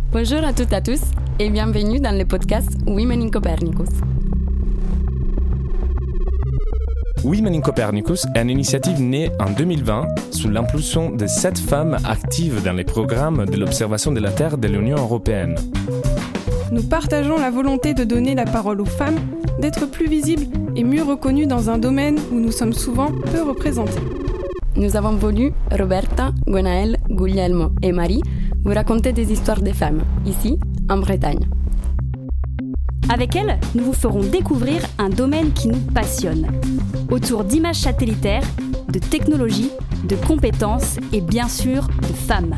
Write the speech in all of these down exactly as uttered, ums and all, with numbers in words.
Bonjour à toutes et à tous et bienvenue dans le podcast Women in Copernicus. Women in Copernicus est une initiative née en deux mille vingt sous l'impulsion de sept femmes actives dans les programmes de l'observation de la Terre de l'Union européenne. Nous partageons la volonté de donner la parole aux femmes, d'être plus visibles et mieux reconnues dans un domaine où nous sommes souvent peu représentés. Nous avons voulu, Roberta, Gwenaëlle, Guglielmo et Marie, vous raconter des histoires de femmes, ici, en Bretagne. Avec elles, nous vous ferons découvrir un domaine qui nous passionne, autour d'images satellitaires, de technologies, de compétences et bien sûr de femmes.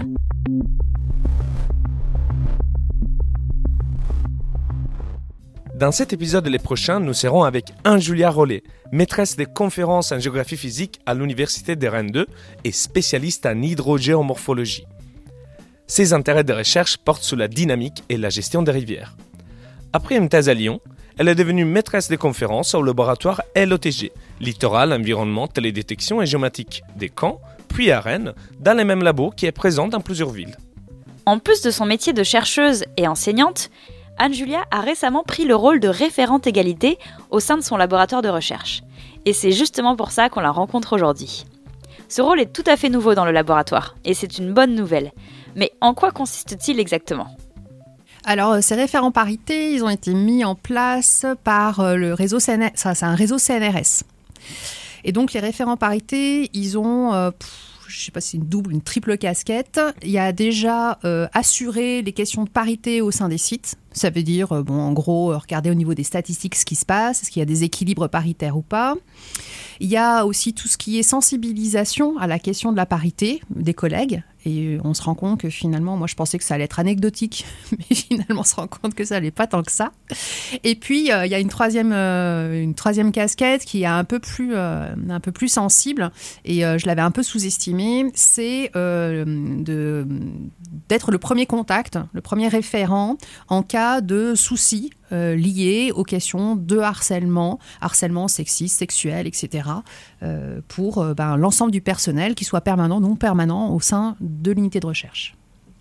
Dans cet épisode et les prochains, nous serons avec Anne-Julia Rollet, maîtresse des conférences en géographie physique à l'Université de Rennes deux et spécialiste en hydrogéomorphologie. Ses intérêts de recherche portent sur la dynamique et la gestion des rivières. Après une thèse à Lyon, elle est devenue maîtresse de conférences au laboratoire L O T G, Littoral, Environnement, Télédétection et Géomatique, de Caen, puis à Rennes, dans les mêmes labos qui est présent dans plusieurs villes. En plus de son métier de chercheuse et enseignante, Anne-Julia a récemment pris le rôle de référente égalité au sein de son laboratoire de recherche. Et c'est justement pour ça qu'on la rencontre aujourd'hui. Ce rôle est tout à fait nouveau dans le laboratoire, et c'est une bonne nouvelle. Mais en quoi consiste-t-il exactement ? Alors, ces référents parité, ils ont été mis en place par le réseau C N R S. Ça, c'est un réseau C N R S. Et donc, les référents parité, ils ont, euh, pff, je ne sais pas si c'est une double, une triple casquette. Il y a déjà euh, assuré les questions de parité au sein des sites. Ça veut dire, euh, bon, en gros, euh, regarder au niveau des statistiques ce qui se passe, est-ce qu'il y a des équilibres paritaires ou pas. Il y a aussi tout ce qui est sensibilisation à la question de la parité des collègues. Et on se rend compte que finalement, moi je pensais que ça allait être anecdotique, mais finalement on se rend compte que ça n'allait pas tant que ça. Et puis euh, il y a une troisième, euh, une troisième casquette qui est un peu plus, euh, un peu plus sensible, et euh, je l'avais un peu sous-estimée, c'est euh, de, d'être le premier contact, le premier référent en cas de soucis euh, liés aux questions de harcèlement, harcèlement sexiste, sexuel, et cetera, euh, pour euh, ben, l'ensemble du personnel, qu'il soit permanent, non permanent, au sein de l'unité de recherche.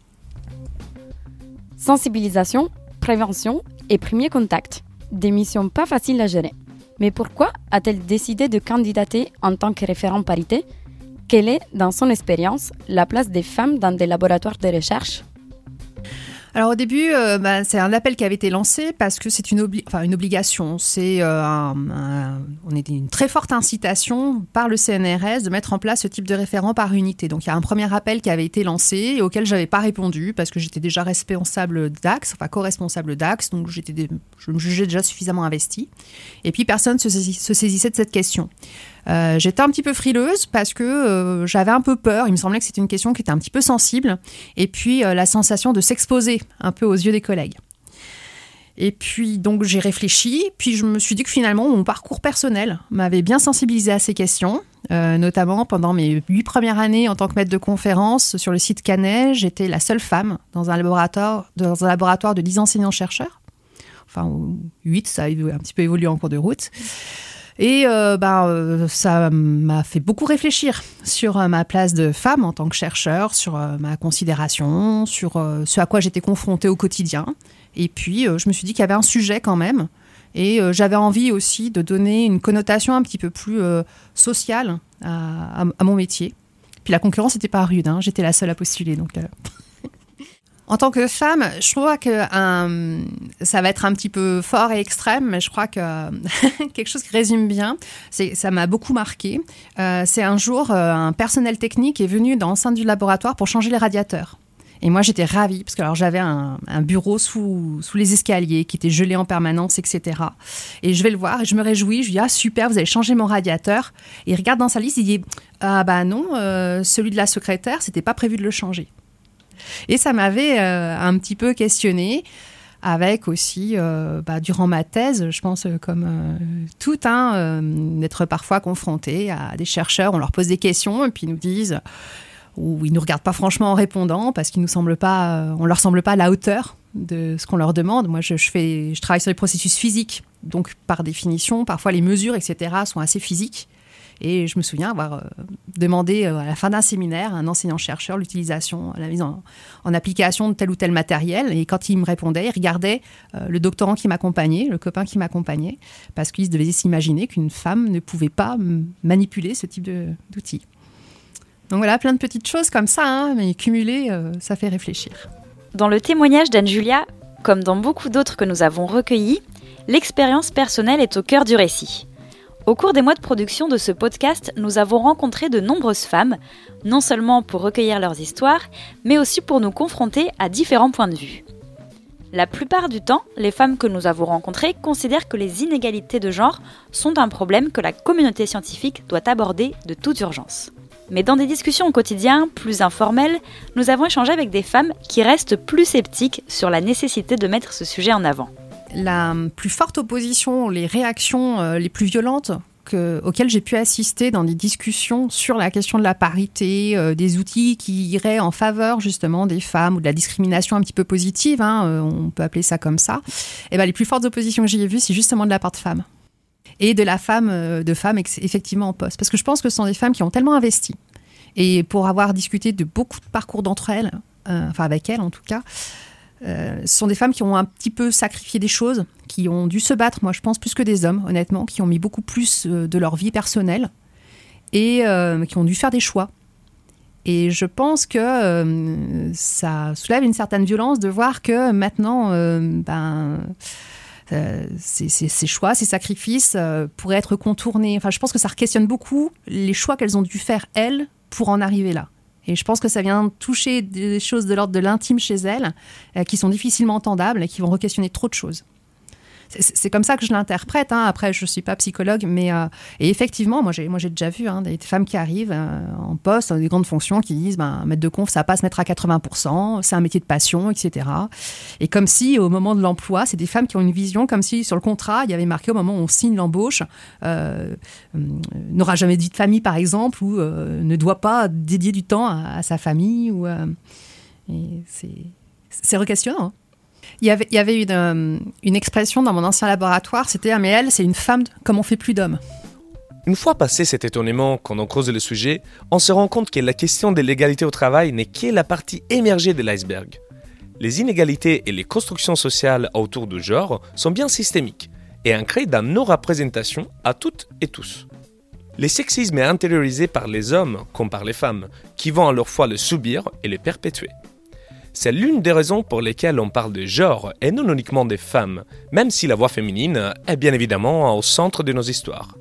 Sensibilisation, prévention et premier contact. Des missions pas faciles à gérer. Mais pourquoi a-t-elle décidé de candidater en tant que référent parité ? Quelle est, dans son expérience, la place des femmes dans des laboratoires de recherche ? Alors au début, euh, bah, c'est un appel qui avait été lancé parce que c'est une, obli- enfin, une obligation. C'est euh, un, un, on est une très forte incitation par le C N R S de mettre en place ce type de référent par unité. Donc il y a un premier appel qui avait été lancé et auquel je n'avais pas répondu parce que j'étais déjà responsable d'Axe, enfin co-responsable d'Axe, donc j'étais des, je me jugeais déjà suffisamment investie. Et puis personne ne se, saisis, se saisissait de cette question. Euh, j'étais un petit peu frileuse parce que euh, j'avais un peu peur. Il me semblait que c'était une question qui était un petit peu sensible. Et puis, euh, la sensation de s'exposer un peu aux yeux des collègues. Et puis, donc, j'ai réfléchi. Puis, je me suis dit que finalement, mon parcours personnel m'avait bien sensibilisée à ces questions. Euh, notamment, pendant mes huit premières années en tant que maître de conférence sur le site Canet, j'étais la seule femme dans un laboratoire, dans un laboratoire de dix enseignants-chercheurs. Enfin, huit, ça a un petit peu évolué en cours de route. Et euh, bah, euh, ça m'a fait beaucoup réfléchir sur euh, ma place de femme en tant que chercheur, sur euh, ma considération, sur euh, ce à quoi j'étais confrontée au quotidien. Et puis, euh, je me suis dit qu'il y avait un sujet quand même. Et euh, j'avais envie aussi de donner une connotation un petit peu plus euh, sociale à, à, à mon métier. Puis la concurrence n'était pas rude, hein, j'étais la seule à postuler. Donc, euh... En tant que femme, je crois que euh, ça va être un petit peu fort et extrême, mais je crois que quelque chose qui résume bien, c'est, ça m'a beaucoup marqué. Euh, c'est un jour, euh, un personnel technique est venu dans l'enceinte du laboratoire pour changer les radiateurs. Et moi, j'étais ravie, parce que alors, j'avais un, un bureau sous, sous les escaliers qui était gelé en permanence, et cetera. Et je vais le voir et je me réjouis. Je lui dis « Ah, super, vous avez changé mon radiateur. » Et il regarde dans sa liste, il dit « Ah bah non, euh, celui de la secrétaire, c'était pas prévu de le changer. » Et ça m'avait euh, un petit peu questionnée, avec aussi, euh, bah, durant ma thèse, je pense, euh, comme euh, tout, hein, euh, d'être parfois confrontée à des chercheurs, on leur pose des questions et puis ils nous disent, ou ils ne nous regardent pas franchement en répondant parce qu'ils nous semblent pas, euh, on leur semble pas à la hauteur de ce qu'on leur demande. Moi, je, je, fais, je travaille sur les processus physiques, donc par définition, parfois les mesures, et cetera, sont assez physiques. Et je me souviens avoir euh, demandé euh, à la fin d'un séminaire à un enseignant-chercheur l'utilisation, la mise en, en application de tel ou tel matériel. Et quand il me répondait, il regardait euh, le doctorant qui m'accompagnait, le copain qui m'accompagnait, parce qu'il devait s'imaginer qu'une femme ne pouvait pas m- manipuler ce type de, d'outils. Donc voilà, plein de petites choses comme ça, hein, mais cumulées, euh, ça fait réfléchir. Dans le témoignage d'Anne-Julia, comme dans beaucoup d'autres que nous avons recueillis, l'expérience personnelle est au cœur du récit. Au cours des mois de production de ce podcast, nous avons rencontré de nombreuses femmes, non seulement pour recueillir leurs histoires, mais aussi pour nous confronter à différents points de vue. La plupart du temps, les femmes que nous avons rencontrées considèrent que les inégalités de genre sont un problème que la communauté scientifique doit aborder de toute urgence. Mais dans des discussions au quotidien, plus informelles, nous avons échangé avec des femmes qui restent plus sceptiques sur la nécessité de mettre ce sujet en avant. La plus forte opposition, les réactions euh, les plus violentes que, auxquelles j'ai pu assister dans des discussions sur la question de la parité, euh, des outils qui iraient en faveur justement des femmes ou de la discrimination un petit peu positive, hein, euh, on peut appeler ça comme ça, et ben, les plus fortes oppositions que j'ai vues, c'est justement de la part de femmes. Et de la femme, euh, de femmes ex- effectivement en poste. Parce que je pense que ce sont des femmes qui ont tellement investi. Et pour avoir discuté de beaucoup de parcours d'entre elles, euh, enfin avec elles en tout cas, Euh, ce sont des femmes qui ont un petit peu sacrifié des choses, qui ont dû se battre, moi je pense, plus que des hommes, honnêtement, qui ont mis beaucoup plus euh, de leur vie personnelle et euh, qui ont dû faire des choix. Et je pense que euh, ça soulève une certaine violence de voir que maintenant, euh, ben, euh, ces, ces, ces choix, ces sacrifices euh, pourraient être contournés. Enfin, je pense que ça questionne beaucoup les choix qu'elles ont dû faire, elles, pour en arriver là. Et je pense que ça vient toucher des choses de l'ordre de l'intime chez elles, euh, qui sont difficilement entendables et qui vont re-questionner trop de choses. C'est, c'est comme ça que je l'interprète. Hein. Après, je ne suis pas psychologue, mais euh, et effectivement, moi j'ai, moi j'ai déjà vu hein, des femmes qui arrivent euh, en poste, dans des grandes fonctions, qui disent ben, maître de conf, ça va pas se mettre à quatre-vingts pour cent, c'est un métier de passion, et cetera. Et comme si, au moment de l'emploi, c'est des femmes qui ont une vision, comme si sur le contrat, il y avait marqué au moment où on signe l'embauche, euh, euh, n'aura jamais de vie de famille, par exemple, ou euh, ne doit pas dédier du temps à, à sa famille. Ou, euh, et c'est, c'est re-questionnant. Hein. Il y avait, il y avait une, euh, une expression dans mon ancien laboratoire, c'était ah, « mais elle, c'est une femme comme on fait plus d'hommes ». Une fois passé cet étonnement quand on creuse le sujet, on se rend compte que la question de l'égalité au travail n'est que la partie émergée de l'iceberg. Les inégalités et les constructions sociales autour du genre sont bien systémiques et ancrées dans nos représentations à toutes et tous. Le sexisme est intériorisé par les hommes comme par les femmes, qui vont à leur fois le subir et le perpétuer. C'est l'une des raisons pour lesquelles on parle de genre et non uniquement des femmes, même si la voix féminine est bien évidemment au centre de nos histoires.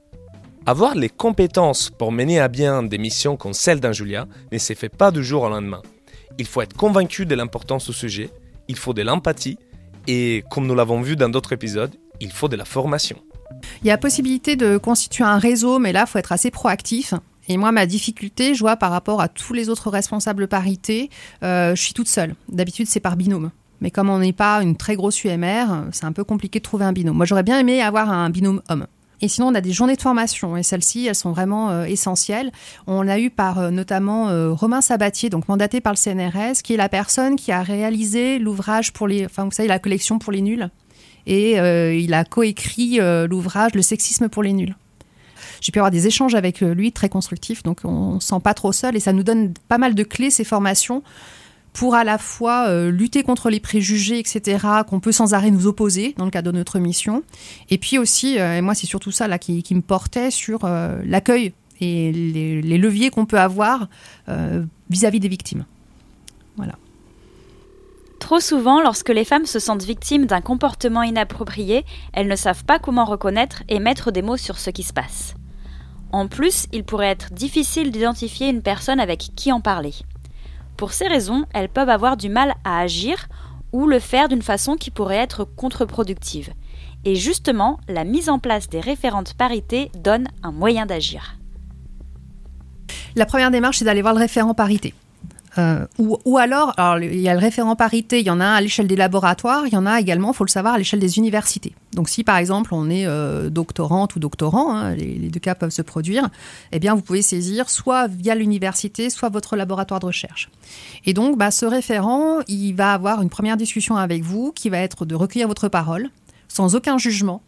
Avoir les compétences pour mener à bien des missions comme celle d'Anne-Julia ne se fait pas du jour au lendemain. Il faut être convaincu de l'importance du sujet, il faut de l'empathie et, comme nous l'avons vu dans d'autres épisodes, il faut de la formation. Il y a possibilité de constituer un réseau, mais là, il faut être assez proactif. Et moi, ma difficulté, je vois par rapport à tous les autres responsables parité, euh, je suis toute seule. D'habitude, c'est par binôme. Mais comme on n'est pas une très grosse U M R, c'est un peu compliqué de trouver un binôme. Moi, j'aurais bien aimé avoir un binôme homme. Et sinon, on a des journées de formation. Et celles-ci, elles sont vraiment euh, essentielles. On l'a eu par euh, notamment euh, Romain Sabatier, donc mandaté par le C N R S, qui est la personne qui a réalisé l'ouvrage pour les... Enfin, vous savez, la collection pour les nuls. Et euh, il a coécrit euh, l'ouvrage « Le sexisme pour les nuls ». J'ai pu avoir des échanges avec lui très constructifs, donc on ne se sent pas trop seul et ça nous donne pas mal de clés, ces formations, pour à la fois euh, lutter contre les préjugés, et cetera, qu'on peut sans arrêt nous opposer dans le cadre de notre mission. Et puis aussi, euh, et moi c'est surtout ça là, qui, qui me portait sur euh, l'accueil et les, les leviers qu'on peut avoir euh, vis-à-vis des victimes. Voilà. Trop souvent, lorsque les femmes se sentent victimes d'un comportement inapproprié, elles ne savent pas comment reconnaître et mettre des mots sur ce qui se passe. En plus, il pourrait être difficile d'identifier une personne avec qui en parler. Pour ces raisons, elles peuvent avoir du mal à agir ou le faire d'une façon qui pourrait être contre-productive. Et justement, la mise en place des référentes parité donne un moyen d'agir. La première démarche, c'est d'aller voir le référent parité. Euh, ou, ou alors, alors, il y a le référent parité, il y en a un à l'échelle des laboratoires, il y en a également, il faut le savoir, à l'échelle des universités. Donc si par exemple on est euh, doctorante ou doctorant, hein, les, les deux cas peuvent se produire, eh bien vous pouvez saisir soit via l'université, soit votre laboratoire de recherche. Et donc bah, ce référent, il va avoir une première discussion avec vous qui va être de recueillir votre parole, sans aucun jugement,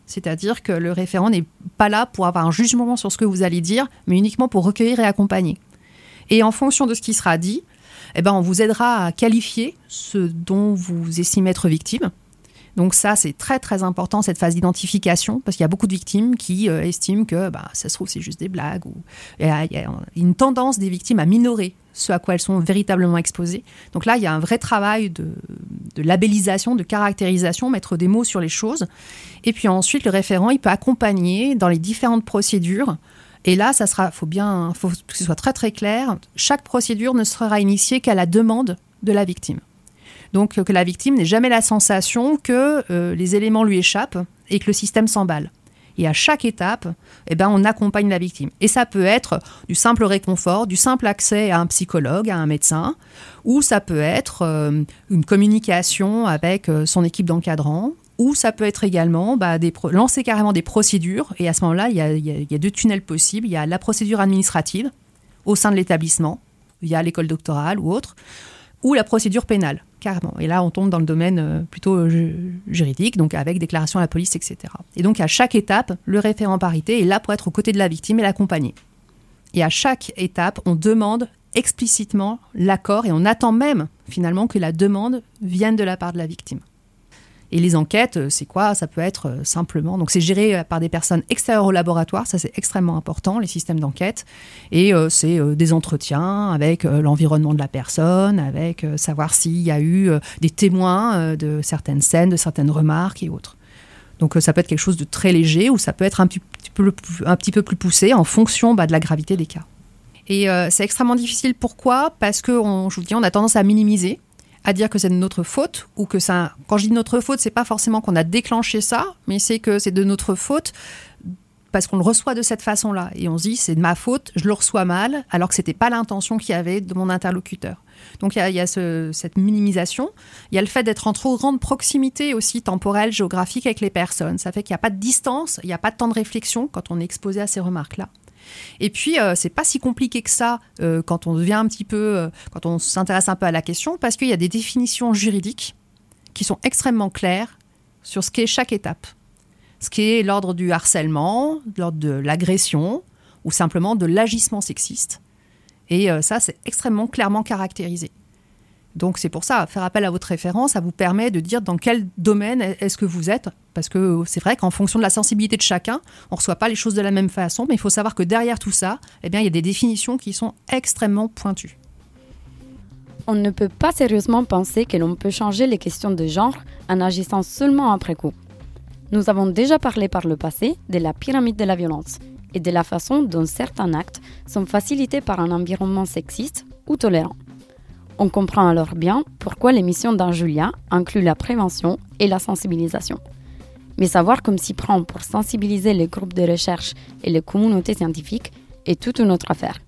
C'est-à-dire que le référent n'est pas là pour avoir un jugement sur ce que vous allez dire, mais uniquement pour recueillir et accompagner. Et en fonction de ce qui sera dit, eh ben, on vous aidera à qualifier ce dont vous estimez être victime. Donc ça, c'est très très important, cette phase d'identification, parce qu'il y a beaucoup de victimes qui euh, estiment que bah, ça se trouve, c'est juste des blagues. Ou... Il y a, il y a une tendance des victimes à minorer ce à quoi elles sont véritablement exposées. Donc là, il y a un vrai travail de, de labellisation, de caractérisation, mettre des mots sur les choses. Et puis ensuite, le référent, il peut accompagner dans les différentes procédures. Et là, ça sera, faut bien, faut que ce soit très très clair. Chaque procédure ne sera initiée qu'à la demande de la victime. Donc que la victime n'ait jamais la sensation que euh, les éléments lui échappent et que le système s'emballe. Et à chaque étape, eh ben, on accompagne la victime. Et ça peut être du simple réconfort, du simple accès à un psychologue, à un médecin, ou ça peut être euh, une communication avec euh, son équipe d'encadrants, ou ça peut être également bah, des pro- lancer carrément des procédures. Et à ce moment-là, il y a, il y a, il y a deux tunnels possibles. Il y a la procédure administrative au sein de l'établissement, via l'école doctorale ou autre, ou la procédure pénale, carrément. Et là, on tombe dans le domaine euh, plutôt euh, juridique, donc avec déclaration à la police, et cetera. Et donc, à chaque étape, le référent parité est là pour être aux côtés de la victime et l'accompagner. Et à chaque étape, on demande explicitement l'accord et on attend même, finalement, que la demande vienne de la part de la victime. Et les enquêtes, c'est quoi ? Ça peut être simplement... Donc, c'est géré par des personnes extérieures au laboratoire. Ça, c'est extrêmement important, les systèmes d'enquête. Et euh, c'est euh, des entretiens avec euh, l'environnement de la personne, avec euh, savoir s'il y a eu euh, des témoins euh, de certaines scènes, de certaines remarques et autres. Donc, euh, ça peut être quelque chose de très léger ou ça peut être un petit, petit, peu, un petit peu plus poussé en fonction bah, de la gravité des cas. Et euh, c'est extrêmement difficile. Pourquoi ? Parce que, on, je vous dis, on a tendance à minimiser, à dire que c'est de notre faute, ou que ça... Quand je dis de notre faute, c'est pas forcément qu'on a déclenché ça, mais c'est que c'est de notre faute parce qu'on le reçoit de cette façon-là. Et on se dit, c'est de ma faute, je le reçois mal, alors que c'était pas l'intention qu'il y avait de mon interlocuteur. Donc il y a, il y a ce, cette minimisation. Il y a le fait d'être en trop grande proximité aussi temporelle, géographique avec les personnes. Ça fait qu'il n'y a pas de distance, il n'y a pas de temps de réflexion quand on est exposé à ces remarques-là. Et puis, euh, c'est pas si compliqué que ça euh, quand on devient un petit peu, euh, quand on s'intéresse un peu à la question, parce qu'il y a des définitions juridiques qui sont extrêmement claires sur ce qu'est chaque étape. Ce qui est l'ordre du harcèlement, l'ordre de l'agression ou simplement de l'agissement sexiste. Et euh, ça, c'est extrêmement clairement caractérisé. Donc, c'est pour ça, faire appel à votre référent, ça vous permet de dire dans quel domaine est-ce que vous êtes. Parce que c'est vrai qu'en fonction de la sensibilité de chacun, on ne reçoit pas les choses de la même façon, mais il faut savoir que derrière tout ça, eh bien, il y a des définitions qui sont extrêmement pointues. On ne peut pas sérieusement penser que l'on peut changer les questions de genre en agissant seulement après coup. Nous avons déjà parlé par le passé de la pyramide de la violence et de la façon dont certains actes sont facilités par un environnement sexiste ou tolérant. On comprend alors bien pourquoi l'émission d'Anjulia inclut la prévention et la sensibilisation. Mais savoir comme s'y prend pour sensibiliser les groupes de recherche et les communautés scientifiques est toute une autre affaire.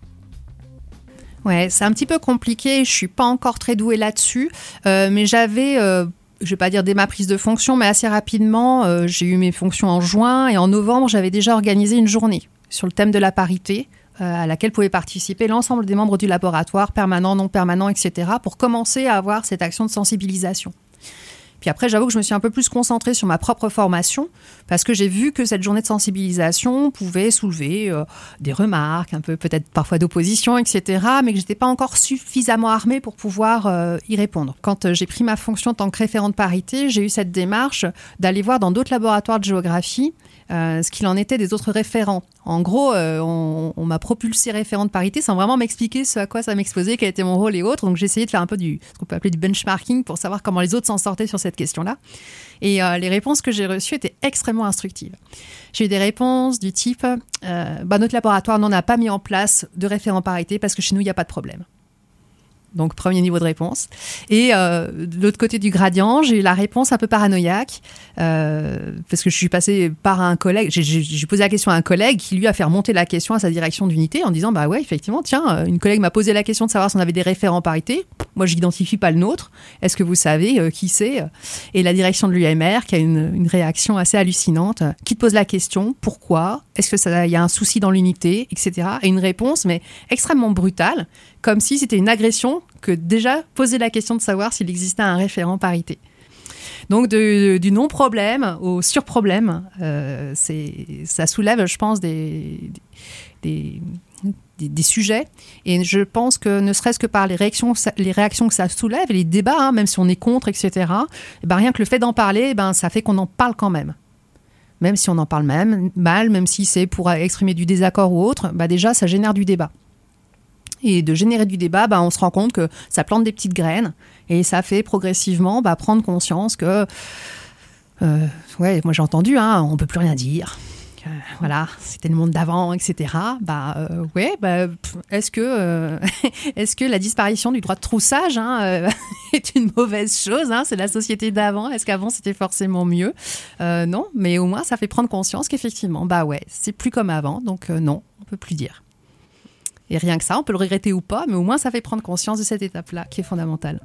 Ouais, c'est un petit peu compliqué, je suis pas encore très douée là-dessus, euh, mais j'avais, euh, je vais pas dire dès ma prise de fonction, mais assez rapidement, euh, j'ai eu mes fonctions en juin et en novembre, j'avais déjà organisé une journée sur le thème de la parité, à laquelle pouvaient participer l'ensemble des membres du laboratoire, permanents, non permanents, et cetera, pour commencer à avoir cette action de sensibilisation. Puis après, j'avoue que je me suis un peu plus concentrée sur ma propre formation, parce que j'ai vu que cette journée de sensibilisation pouvait soulever euh, des remarques, un peu peut-être parfois d'opposition, et cetera, mais que je n'étais pas encore suffisamment armée pour pouvoir euh, y répondre. Quand euh, j'ai pris ma fonction en tant que référente parité, j'ai eu cette démarche d'aller voir dans d'autres laboratoires de géographie Euh, ce qu'il en était des autres référents. En gros, euh, on, on m'a propulsé référent de parité sans vraiment m'expliquer ce à quoi ça m'exposait, quel était mon rôle et autres. Donc j'ai essayé de faire un peu du, ce qu'on peut appeler du benchmarking pour savoir comment les autres s'en sortaient sur cette question-là. Et euh, les réponses que j'ai reçues étaient extrêmement instructives. J'ai eu des réponses du type euh, bah, notre laboratoire n'en a pas mis en place de référent parité parce que chez nous, il n'y a pas de problème. Donc, premier niveau de réponse. Et euh, de l'autre côté du gradient, j'ai eu la réponse un peu paranoïaque, euh, parce que je suis passée par un collègue. J'ai, j'ai, j'ai posé la question à un collègue qui, lui, a fait remonter la question à sa direction d'unité en disant, bah ouais, effectivement, tiens, une collègue m'a posé la question de savoir si on avait des référents parité. Moi, je n'identifie pas le nôtre. Est-ce que vous savez euh, qui c'est ? Et la direction de l'U M R, qui a une, une réaction assez hallucinante, qui te pose la question, pourquoi ? Est-ce que ça, y a un souci dans l'unité, et cetera. Et une réponse, mais extrêmement brutale, comme si c'était une agression que déjà poser la question de savoir s'il existait un référent parité. Donc de, du non-problème au sur-problème, euh, c'est, ça soulève, je pense, des, des, des, des sujets. Et je pense que ne serait-ce que par les réactions, les réactions que ça soulève, et les débats, hein, même si on est contre, et cetera, et ben rien que le fait d'en parler, et ben, ça fait qu'on en parle quand même. Même si on en parle même, mal, même si c'est pour exprimer du désaccord ou autre, ben déjà, ça génère du débat. Et de générer du débat, bah, on se rend compte que ça plante des petites graines et ça fait progressivement bah, prendre conscience que, euh, ouais, moi j'ai entendu, hein, on ne peut plus rien dire. Euh, voilà, c'était le monde d'avant, et cetera. Bah, euh, ouais, bah, est-ce que, euh, est-ce que la disparition du droit de troussage hein, euh, est une mauvaise chose hein, c'est la société d'avant. Est-ce qu'avant c'était forcément mieux euh, Non, mais au moins ça fait prendre conscience qu'effectivement, bah ouais, c'est plus comme avant, donc euh, non, on ne peut plus dire. Et rien que ça, on peut le regretter ou pas, mais au moins ça fait prendre conscience de cette étape-là qui est fondamentale.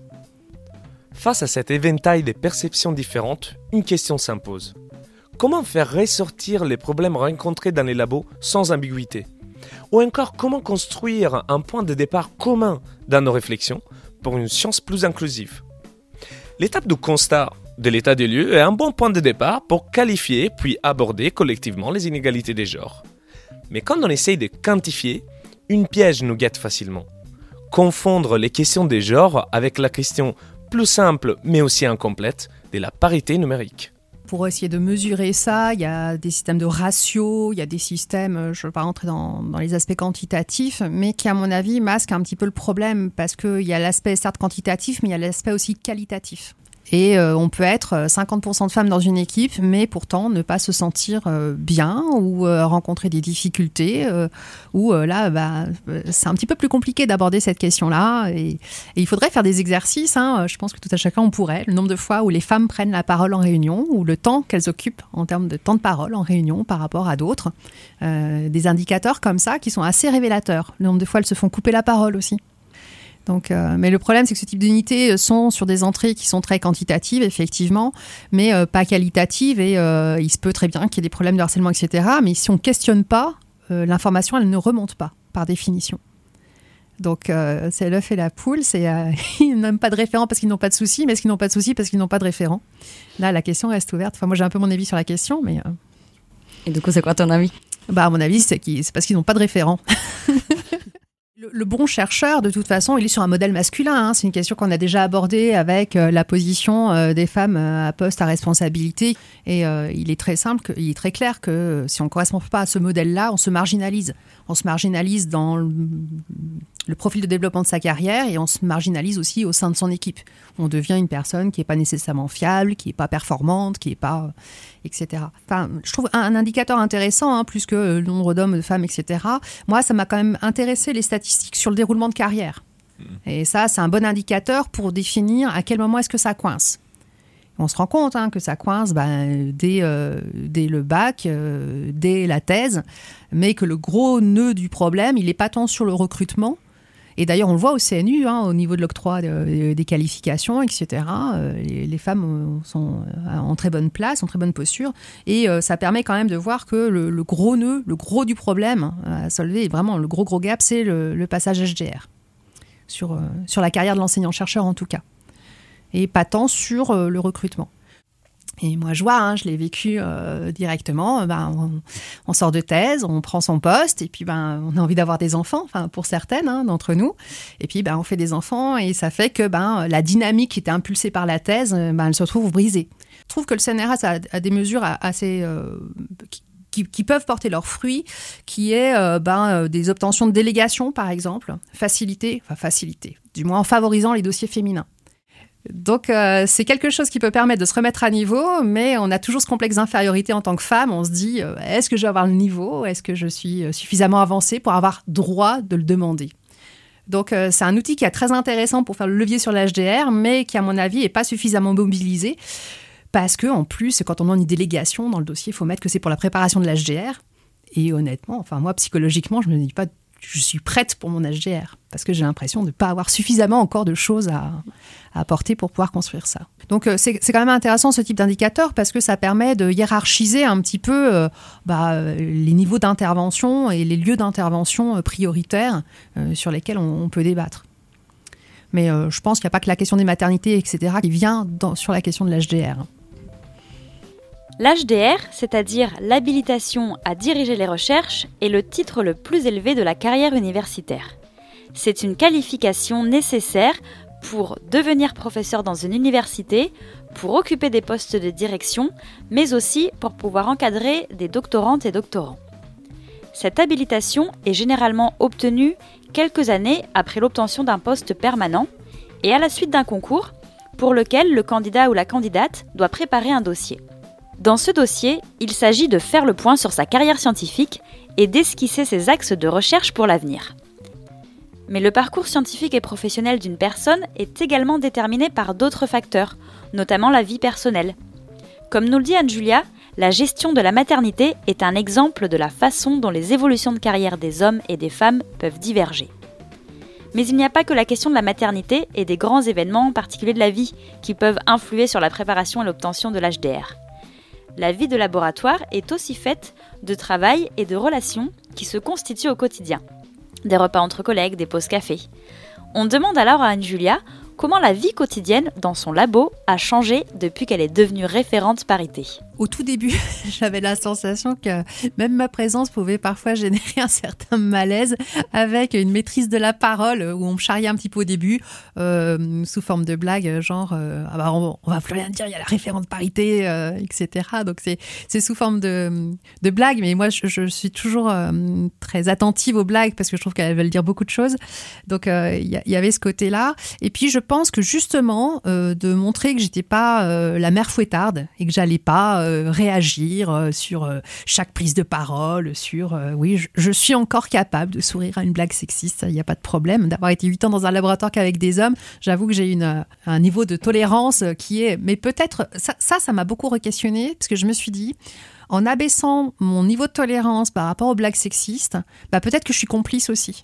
Face à cet éventail de perceptions différentes, une question s'impose. Comment faire ressortir les problèmes rencontrés dans les labos sans ambiguïté ? Ou encore, comment construire un point de départ commun dans nos réflexions pour une science plus inclusive ? L'étape de constat de l'état des lieux est un bon point de départ pour qualifier puis aborder collectivement les inégalités des genres. Mais quand on essaye de quantifier, une piège nous guette facilement. Confondre les questions des genres avec la question plus simple mais aussi incomplète de la parité numérique. Pour essayer de mesurer ça, il y a des systèmes de ratios, il y a des systèmes, je ne veux pas rentrer dans, dans les aspects quantitatifs, mais qui à mon avis masquent un petit peu le problème parce qu'il y a l'aspect certes quantitatif, mais il y a l'aspect aussi qualitatif. Et euh, on peut être cinquante pour cent de femmes dans une équipe, mais pourtant ne pas se sentir euh, bien ou euh, rencontrer des difficultés. Euh, ou euh, là, bah, c'est un petit peu plus compliqué d'aborder cette question-là. Et, et il faudrait faire des exercices. Hein, je pense que tout à chacun, on pourrait. Le nombre de fois où les femmes prennent la parole en réunion, ou le temps qu'elles occupent en termes de temps de parole en réunion par rapport à d'autres. Euh, des indicateurs comme ça qui sont assez révélateurs. Le nombre de fois elles se font couper la parole aussi. Donc, euh, mais le problème, c'est que ce type d'unités sont sur des entrées qui sont très quantitatives, effectivement, mais euh, pas qualitatives. Et euh, il se peut très bien qu'il y ait des problèmes de harcèlement, et cetera. Mais si on ne questionne pas, euh, l'information, elle ne remonte pas, par définition. Donc, euh, c'est l'œuf et la poule. C'est, euh, ils n'ont pas de référent parce qu'ils n'ont pas de soucis, mais est-ce qu'ils n'ont pas de soucis parce qu'ils n'ont pas de référent ? Là, la question reste ouverte. Enfin, moi, j'ai un peu mon avis sur la question, mais... Euh... Et du coup, c'est quoi ton avis ? Bah, à mon avis, c'est, qu'ils, c'est parce qu'ils n'ont pas de référent. Le, le bon chercheur, de toute façon, il est sur un modèle masculin. Hein. C'est une question qu'on a déjà abordée avec euh, la position euh, des femmes euh, à poste à responsabilité. Et euh, il est très simple, que, il est très clair que euh, si on ne correspond pas à ce modèle-là, on se marginalise. On se marginalise dans le, le profil de développement de sa carrière et on se marginalise aussi au sein de son équipe. On devient une personne qui n'est pas nécessairement fiable, qui n'est pas performante, qui n'est pas... et cetera. Enfin, je trouve un, un indicateur intéressant, hein, plus que le nombre d'hommes, de femmes, et cetera. Moi, ça m'a quand même intéressé les statistiques sur le déroulement de carrière. Mmh. Et ça, c'est un bon indicateur pour définir à quel moment est-ce que ça coince. On se rend compte hein, que ça coince ben, dès, euh, dès le bac, euh, dès la thèse, mais que le gros nœud du problème, il n'est pas tant sur le recrutement. Et d'ailleurs, on le voit au C N U, hein, au niveau de l'octroi de, des qualifications, et cetera. Euh, les, les femmes sont en très bonne place, en très bonne posture. Et euh, ça permet quand même de voir que le, le gros nœud, le gros du problème à solver, vraiment le gros gros gap, c'est le, le passage H D R. Sur, euh, sur la carrière de l'enseignant-chercheur en tout cas. Et pas tant sur euh, le recrutement. Et moi, je vois, hein, je l'ai vécu euh, directement. Ben, on, on sort de thèse, on prend son poste, et puis ben, on a envie d'avoir des enfants, enfin pour certaines hein, d'entre nous. Et puis ben, on fait des enfants, et ça fait que ben, la dynamique qui était impulsée par la thèse, ben, elle se retrouve brisée. Je trouve que le C N R S a, a des mesures assez... Euh, qui, Qui, qui peuvent porter leurs fruits, qui est euh, ben, euh, des obtentions de délégation, par exemple, faciliter, enfin faciliter, du moins en favorisant les dossiers féminins. Donc, euh, c'est quelque chose qui peut permettre de se remettre à niveau, mais on a toujours ce complexe d'infériorité en tant que femme. On se dit, euh, est-ce que je vais avoir le niveau ? Est-ce que je suis suffisamment avancée pour avoir droit de le demander ? Donc, euh, c'est un outil qui est très intéressant pour faire le levier sur l'H D R, mais qui, à mon avis, n'est pas suffisamment mobilisé. Parce qu'en plus, quand on demande une délégation dans le dossier, il faut mettre que c'est pour la préparation de l'H D R. Et honnêtement, enfin moi, psychologiquement, je ne me dis pas je suis prête pour mon H D R. Parce que j'ai l'impression de ne pas avoir suffisamment encore de choses à, à apporter pour pouvoir construire ça. Donc c'est, c'est quand même intéressant ce type d'indicateur parce que ça permet de hiérarchiser un petit peu euh, bah, les niveaux d'intervention et les lieux d'intervention prioritaires euh, sur lesquels on, on peut débattre. Mais euh, je pense qu'il n'y a pas que la question des maternités, et cetera, qui vient dans, sur la question de l'H D R. L'H D R, c'est-à-dire l'habilitation à diriger les recherches, est le titre le plus élevé de la carrière universitaire. C'est une qualification nécessaire pour devenir professeur dans une université, pour occuper des postes de direction, mais aussi pour pouvoir encadrer des doctorantes et doctorants. Cette habilitation est généralement obtenue quelques années après l'obtention d'un poste permanent et à la suite d'un concours pour lequel le candidat ou la candidate doit préparer un dossier. Dans ce dossier, il s'agit de faire le point sur sa carrière scientifique et d'esquisser ses axes de recherche pour l'avenir. Mais le parcours scientifique et professionnel d'une personne est également déterminé par d'autres facteurs, notamment la vie personnelle. Comme nous le dit Anne-Julia, la gestion de la maternité est un exemple de la façon dont les évolutions de carrière des hommes et des femmes peuvent diverger. Mais il n'y a pas que la question de la maternité et des grands événements particuliers de la vie qui peuvent influer sur la préparation et l'obtention de l'H D R. La vie de laboratoire est aussi faite de travail et de relations qui se constituent au quotidien. Des repas entre collègues, des pauses café. On demande alors à Anne-Julia comment la vie quotidienne dans son labo a changé depuis qu'elle est devenue référente parité. Au tout début, j'avais la sensation que même ma présence pouvait parfois générer un certain malaise avec une maîtrise de la parole où on me charriait un petit peu au début euh, sous forme de blague, genre euh, ah bah on, on va plus rien dire, il y a la référente parité, euh, et cetera. Donc c'est, c'est sous forme de, de blague, mais moi je, je suis toujours euh, très attentive aux blagues parce que je trouve qu'elles veulent dire beaucoup de choses. Donc il euh, y, y avait ce côté-là. Et puis je pense que justement euh, de montrer que j'étais pas euh, la mère fouettarde et que j'allais pas euh, réagir euh, sur euh, chaque prise de parole, sur euh, oui, je, je suis encore capable de sourire à une blague sexiste, il n'y a pas de problème. D'avoir été huit ans dans un laboratoire qu'avec des hommes, j'avoue que j'ai une, un niveau de tolérance qui est... Mais peut-être, ça, ça, ça m'a beaucoup re-questionné, parce que je me suis dit, en abaissant mon niveau de tolérance par rapport aux blagues sexistes, bah, peut-être que je suis complice aussi.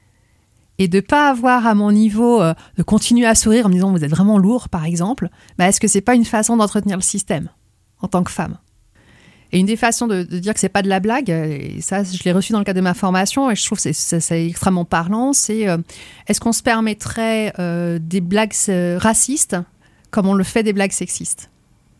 Et de ne pas avoir à mon niveau euh, de continuer à sourire en me disant « vous êtes vraiment lourd », par exemple, bah, est-ce que ce n'est pas une façon d'entretenir le système en tant que femme? Et une des façons de, de dire que ce n'est pas de la blague, et ça je l'ai reçu dans le cadre de ma formation et je trouve que c'est, c'est, c'est extrêmement parlant, c'est euh, est-ce qu'on se permettrait euh, des blagues euh, racistes comme on le fait des blagues sexistes?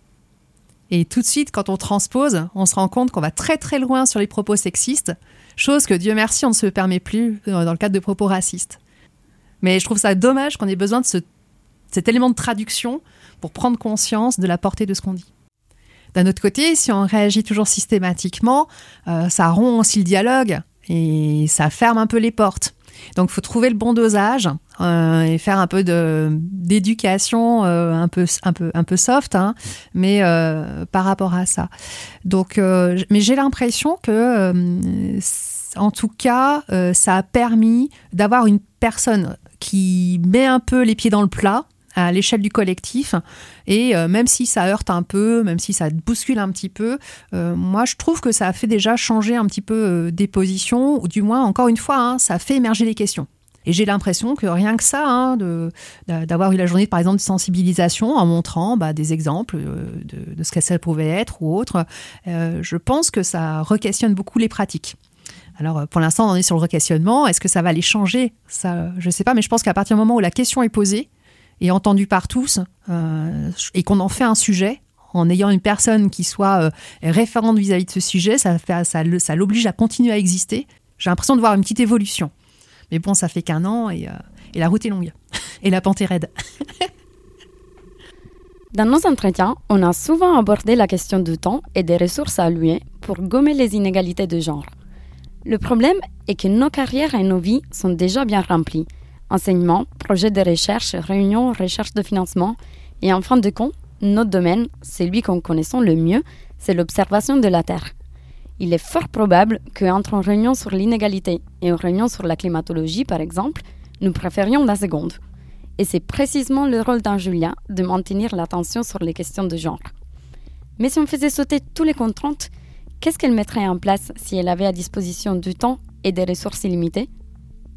Et tout de suite, quand on transpose, on se rend compte qu'on va très très loin sur les propos sexistes, chose que Dieu merci, on ne se permet plus dans le cadre de propos racistes. Mais je trouve ça dommage qu'on ait besoin de ce, cet élément de traduction pour prendre conscience de la portée de ce qu'on dit. D'un autre côté, si on réagit toujours systématiquement, euh, ça rompt aussi le dialogue et ça ferme un peu les portes. Donc, il faut trouver le bon dosage euh, et faire un peu de, d'éducation euh, un, peu, un, peu, un peu soft, hein, mais euh, par rapport à ça. Donc, euh, mais j'ai l'impression que, euh, en tout cas, euh, ça a permis d'avoir une personne qui met un peu les pieds dans le plat à l'échelle du collectif et euh, même si ça heurte un peu, même si ça bouscule un petit peu, euh, moi je trouve que ça a fait déjà changer un petit peu euh, des positions, ou du moins encore une fois, hein, ça a fait émerger les questions. Et j'ai l'impression que rien que ça, hein, de, d'avoir eu la journée par exemple de sensibilisation en montrant bah, des exemples de, de ce que ça pouvait être ou autre, euh, je pense que ça re-questionne beaucoup les pratiques. Alors, pour l'instant, on est sur le re-questionnement. Est-ce que ça va les changer? Ça, je ne sais pas, mais je pense qu'à partir du moment où la question est posée, et entendu par tous, euh, et qu'on en fait un sujet, en ayant une personne qui soit euh, référente vis-à-vis de ce sujet, ça, fait, ça, ça l'oblige à continuer à exister. J'ai l'impression de voir une petite évolution. Mais bon, ça fait qu'un an et, euh, et la route est longue. Et la pente est raide. Dans nos entretiens, on a souvent abordé la question du temps et des ressources allouées pour gommer les inégalités de genre. Le problème est que nos carrières et nos vies sont déjà bien remplies. Enseignement, projets de recherche, réunions, recherche de financement. Et en fin de compte, notre domaine, celui qu'on connaissons le mieux, c'est l'observation de la Terre. Il est fort probable qu'entre une réunion sur l'inégalité et une réunion sur la climatologie, par exemple, nous préférions la seconde. Et c'est précisément le rôle d'Anne-Julia de maintenir l'attention sur les questions de genre. Mais si on faisait sauter tous les contraintes, qu'est-ce qu'elle mettrait en place si elle avait à disposition du temps et des ressources illimitées?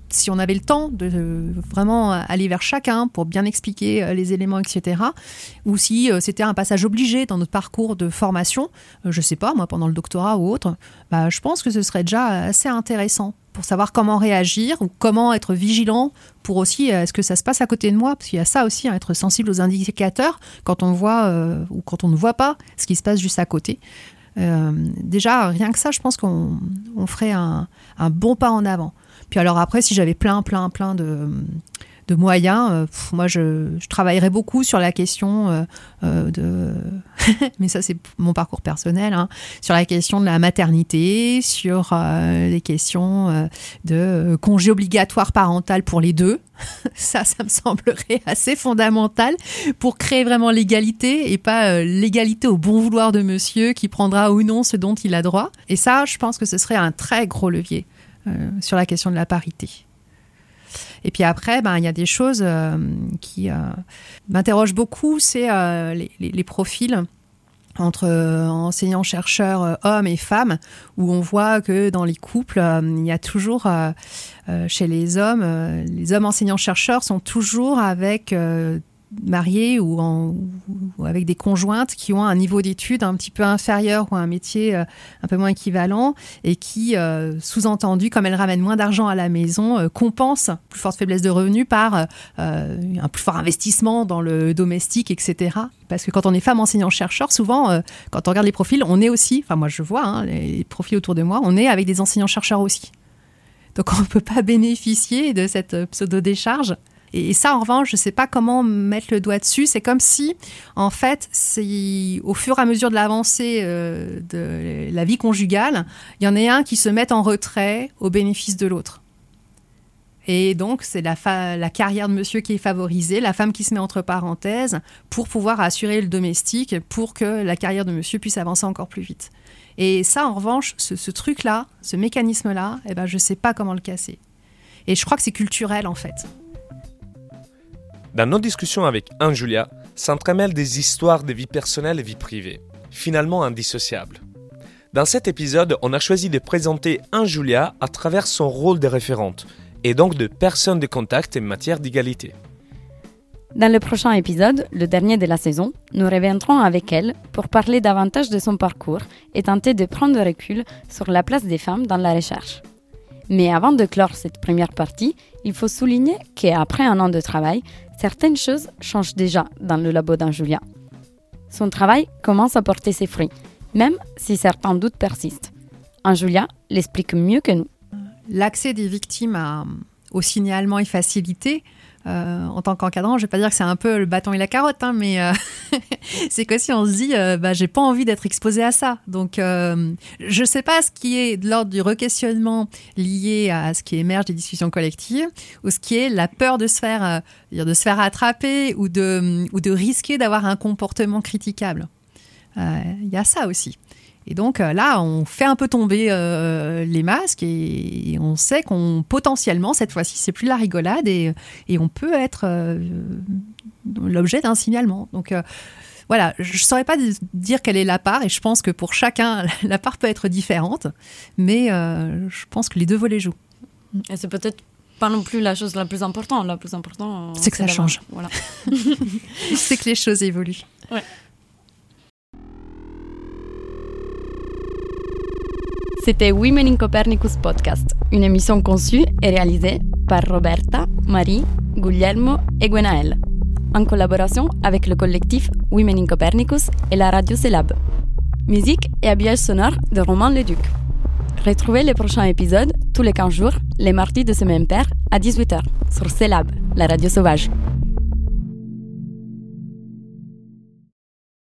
si on avait le temps de euh, vraiment aller vers chacun pour bien expliquer euh, les éléments, et cetera, ou si euh, c'était un passage obligé dans notre parcours de formation, euh, je ne sais pas, moi, pendant le doctorat ou autre, bah, je pense que ce serait déjà assez intéressant pour savoir comment réagir ou comment être vigilant pour aussi, est-ce que ça se passe à côté de moi? Parce qu'il y a ça aussi, hein, être sensible aux indicateurs quand on voit euh, ou quand on ne voit pas ce qui se passe juste à côté. Euh, déjà, rien que ça, je pense qu'on on ferait un, un bon pas en avant. Puis alors après, si j'avais plein, plein, plein de... de moyens. Euh, pff, moi, je, je travaillerais beaucoup sur la question euh, euh, de... mais ça, c'est mon parcours personnel, hein, sur la question de la maternité, sur euh, les questions euh, de congé obligatoire parental pour les deux. Ça, ça me semblerait assez fondamental pour créer vraiment l'égalité et pas euh, l'égalité au bon vouloir de monsieur qui prendra ou non ce dont il a droit. Et ça, je pense que ce serait un très gros levier euh, sur la question de la parité. Et puis après, ben, il y a des choses euh, qui euh, m'interrogent beaucoup, c'est euh, les, les, les profils entre euh, enseignants-chercheurs euh, hommes et femmes, où on voit que dans les couples, euh, il y a toujours, euh, euh, chez les hommes, euh, les hommes enseignants-chercheurs sont toujours avec... Euh, mariés ou, en, ou avec des conjointes qui ont un niveau d'études un petit peu inférieur ou un métier euh, un peu moins équivalent et qui, euh, sous-entendu, comme elles ramènent moins d'argent à la maison, euh, compensent plus forte faiblesse de revenus par euh, un plus fort investissement dans le domestique, et cetera. Parce que quand on est femme enseignant-chercheur, souvent, euh, quand on regarde les profils, on est aussi, enfin moi je vois hein, les profils autour de moi, on est avec des enseignants-chercheurs aussi. Donc on ne peut pas bénéficier de cette pseudo-décharge. Et ça, en revanche, je ne sais pas comment mettre le doigt dessus. C'est comme si, en fait, c'est, au fur et à mesure de l'avancée euh, de la vie conjugale, il y en a un qui se met en retrait au bénéfice de l'autre. Et donc, c'est la, fa- la carrière de monsieur qui est favorisée, la femme qui se met entre parenthèses pour pouvoir assurer le domestique, pour que la carrière de monsieur puisse avancer encore plus vite. Et ça, en revanche, ce, ce truc-là, ce mécanisme-là, eh ben, je ne sais pas comment le casser. Et je crois que c'est culturel, en fait. Dans nos discussions avec Anne-Julia, s'entremêlent des histoires de vie personnelle et vie privée, finalement indissociables. Dans cet épisode, on a choisi de présenter Anne-Julia à travers son rôle de référente, et donc de personne de contact en matière d'égalité. Dans le prochain épisode, le dernier de la saison, nous reviendrons avec elle pour parler davantage de son parcours et tenter de prendre recul sur la place des femmes dans la recherche. Mais avant de clore cette première partie, il faut souligner qu'après un an de travail, certaines choses changent déjà dans le labo d'Anne-Julia. Son travail commence à porter ses fruits, même si certains doutes persistent. Anne-Julia l'explique mieux que nous. L'accès des victimes à, au signalement est facilité. Euh, en tant qu'encadrant, je ne vais pas dire que c'est un peu le bâton et la carotte, hein, mais euh, c'est que si on se dit euh, bah, j'ai pas envie d'être exposée à ça. Donc, euh, je ne sais pas ce qui est de l'ordre du re-questionnement lié à ce qui émerge des discussions collectives ou ce qui est la peur de se faire, euh, de se faire attraper ou de, ou de risquer d'avoir un comportement critiquable. Il euh, y a ça aussi. Et donc là, on fait un peu tomber euh, les masques et, et on sait qu'on potentiellement, cette fois-ci, c'est plus la rigolade et, et on peut être euh, l'objet d'un signalement. Donc euh, voilà, je ne saurais pas dire quelle est la part et je pense que pour chacun, la part peut être différente, mais euh, je pense que les deux volets jouent. Et c'est peut-être pas non plus la chose la plus importante. La plus importante, c'est, c'est que ça change. Voilà. C'est que les choses évoluent. Ouais. C'était Women in Copernicus Podcast, une émission conçue et réalisée par Roberta, Marie, Guglielmo et Gwenaëlle, en collaboration avec le collectif Women in Copernicus et la radio CELAB. Musique et habillage sonore de Romain Leduc. Retrouvez les prochains épisodes tous les quinze jours, les mardis de semaine paire à dix-huit heures, sur CELAB, la radio sauvage.